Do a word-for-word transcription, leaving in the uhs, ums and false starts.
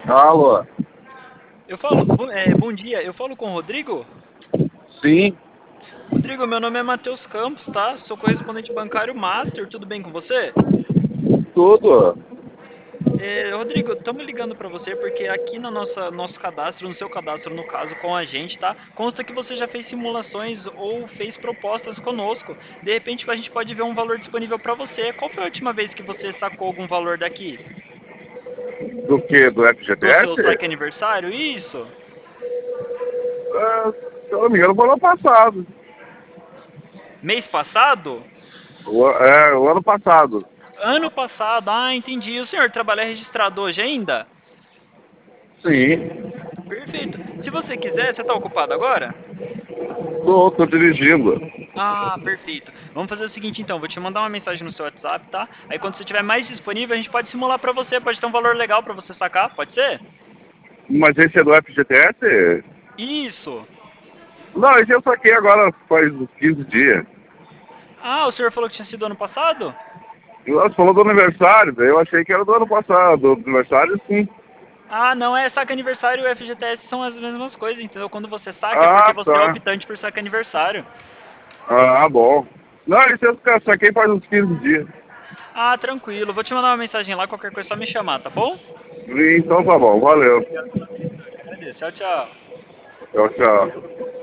Alô? Eu falo, bom, é, bom dia, eu falo com o Rodrigo? Sim, Rodrigo, meu nome é Matheus Campos, tá? Sou correspondente bancário Master, tudo bem com você? tudo. É, Rodrigo, estamos ligando para você porque aqui no nossa, nosso cadastro, no seu cadastro, no caso, com a gente, tá? Consta que você já fez simulações ou fez propostas conosco. De repente, a gente pode ver um valor disponível para você. Qual foi a última vez que você sacou algum valor daqui? Do que? Do Do seu F G T S? saque aniversário? Isso? É, se eu não me engano, foi ano passado. Mês passado? O, é, o ano passado. Ano passado, ah, entendi. O senhor trabalha registrado hoje ainda? Sim, Perfeito. Se você quiser, você está ocupado agora? tô, tô dirigindo. Ah, perfeito. Vamos fazer o seguinte então, vou te mandar uma mensagem no seu WhatsApp, tá? Aí quando você estiver mais disponível, a gente pode simular para você, pode ter um valor legal para você sacar, pode ser? Mas esse é do F G T S? Isso. Não, esse eu saquei agora faz uns quinze dias. Ah, o senhor falou que tinha sido ano passado? Nós falou do aniversário, daí eu achei que era do ano passado. Do aniversário, sim. Ah, não, é saque aniversário e o F G T S são as mesmas coisas, entendeu? Quando você saca é porque Ah, você é tá. optante por saque aniversário. Ah, bom. Não, esse eu saquei faz uns quinze dias. Ah, tranquilo. Vou te mandar uma mensagem lá, qualquer coisa é só me chamar, tá bom? Então tá bom, valeu. Obrigado pela atenção, eu que agradeço. Tchau, tchau. Tchau, tchau.